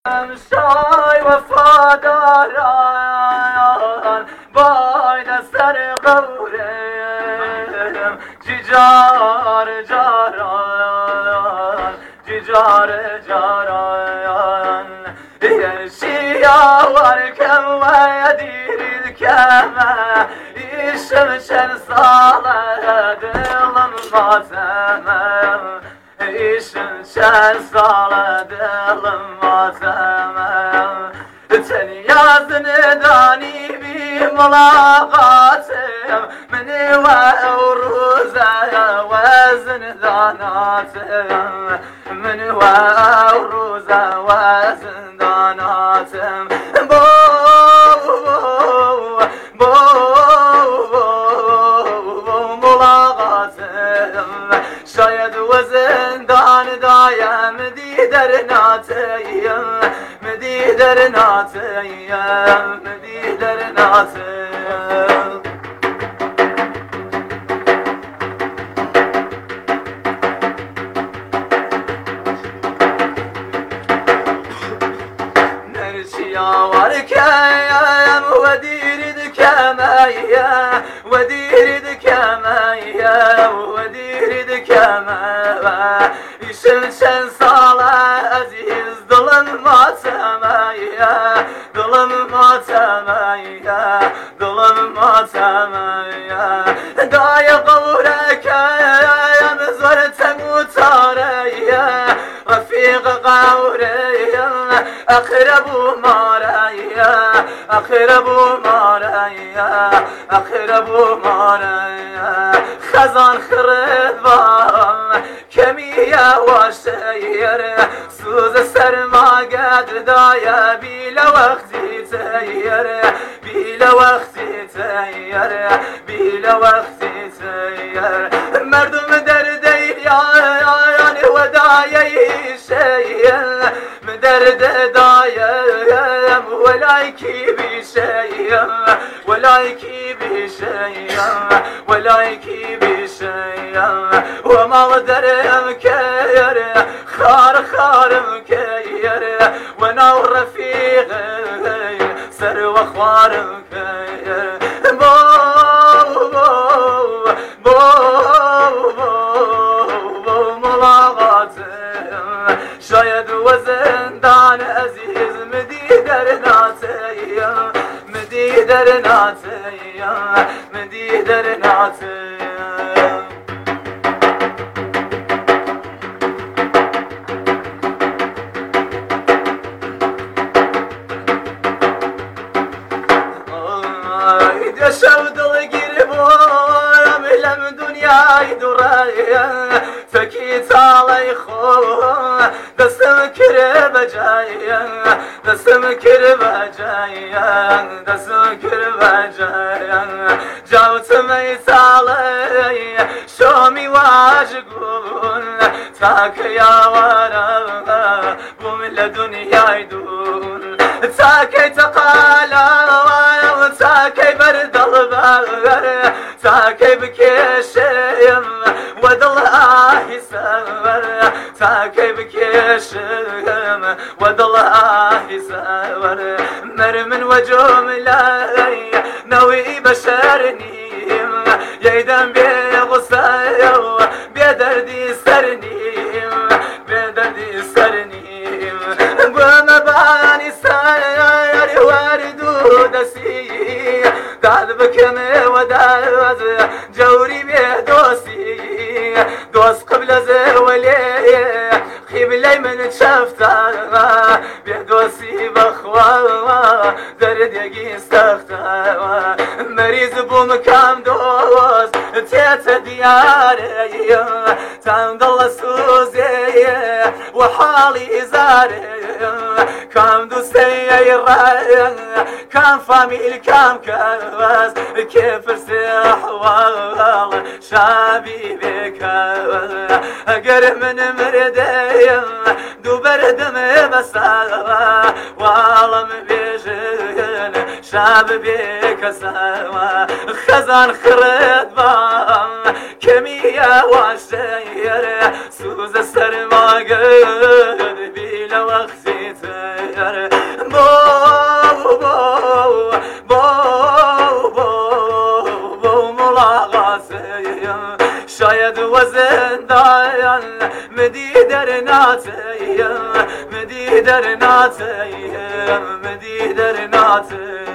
شای وفاداران باید سر قورم جیجار جاران جیجار جاران شیاور کم و دیرید کمه ایشم چند ساله دلم ماتمم ایشم چند ساله دلم ماتمم تنیا زندانی بی ملاقاتم منی و روزه و زنداناتم منی و روزه و زنداناتم ملاقاتم شاید و زندان دایم دیدر ناتیم مدیدر ناتیم مدیدر ناتیم نرشیا ورکیم و دیرید کمایه و دیرید کمایه و دیرید کمایه ایشم چند ساله عزیز دلم ماتمایه دلم ماتمایه دلم ماتمایه دای قورکیم زرتم و تاریه رفیق قوریم اقرب ماریا اقرب ماریا اقرب ماریا خزان خردوام کمیه و شیر سوز سرماگد دایا بیلا وقتی تیر بیلا وقتی تیر بیلا وقتی تیر مردم درده یعنی و دایه شیر درد دایم ولایکی بیشیم ولایکی بیشیم ولایکی بیشیم و مال درم کیر خار خارم کیر و نو رفیق سر و خوارم کیر بو بو بو بو ملاقاتم شاید و زندان عزیز مدیدر ناتیم مدیدر ناتیم مدیدر ناتیم شو دلگیر بوم لم دنیای دورایم تکیت علی خو دستم کر بجایم دستم کر بجایم دستم کر بجایم جوت می سالی شومی واجگون تاک یاورم بوم لدنیای دون تاکی تقالا تاکی بردل بغر تاکی بکشیم ودل آهی سور تاکی بکشیم ودل آهی سور مرمن و جملی نوی بشرنیم ییدم بی غصه و بی دردی سرنیم بی دردی سرنیم بمبانی سر واردو دسی داد بکنه و داد جوری به دوستی دوست قبل از ولی قبلی من شفتا به دوستی بخوا درد یکی سختا مریض بوم کم دوست تیت دیاره تم دل سوزی و حالی زاره کم دوستی رای کم فامیل کم کواز كيف احوال شابي بك اقر من مرديم دو بردم بساوا والله بيجن شاب بك سوا خزان خرد بام كمية واشير سوز السر ما قد بلا وقتي شاید وزن داین مدی در ناتیم مدی در ناتیم مدی در ناتیم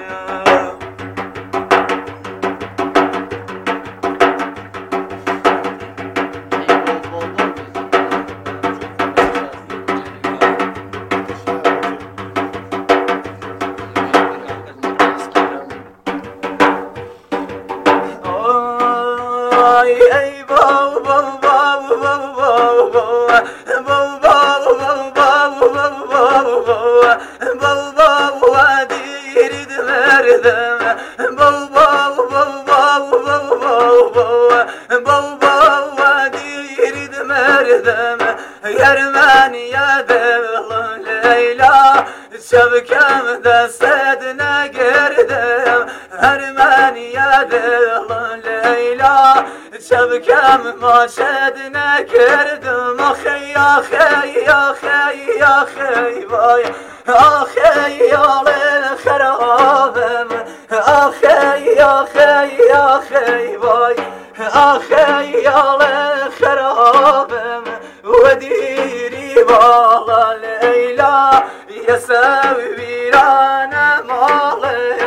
شبكم دستنا قردم هرماني يا دل ليلى شبكم ما شدنا قردم اخي يا خي يا خي يا خي باي اخي يا الخرابم اخي يا خي يا خي باي اخي يا الخرابم وديري والله ليلى يساوي بيرانا مالي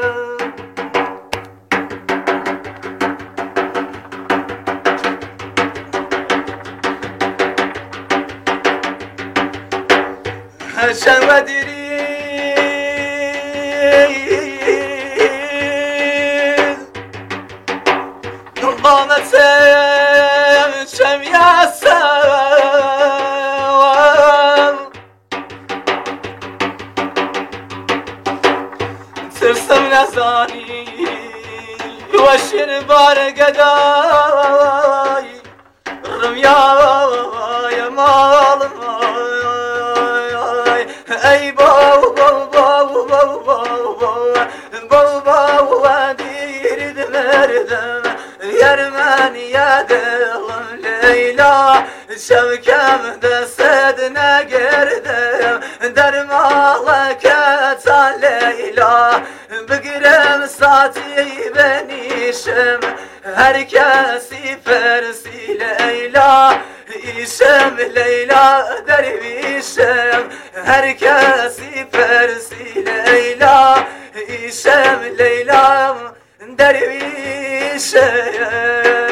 عشان وديري قامت شم يا ترسم نزانی وشین بار گدای رمیای مال مای ای بابا دیرید مردم یرمن یا دل لیلا شبکم دستد نگردم در مالکت لیلا بگیرم ساعتی بنیشم هر کسی فرسی لیلا ایشم لیلا درویشم هر کسی فرسی لیلا ایشم لیلا درویشم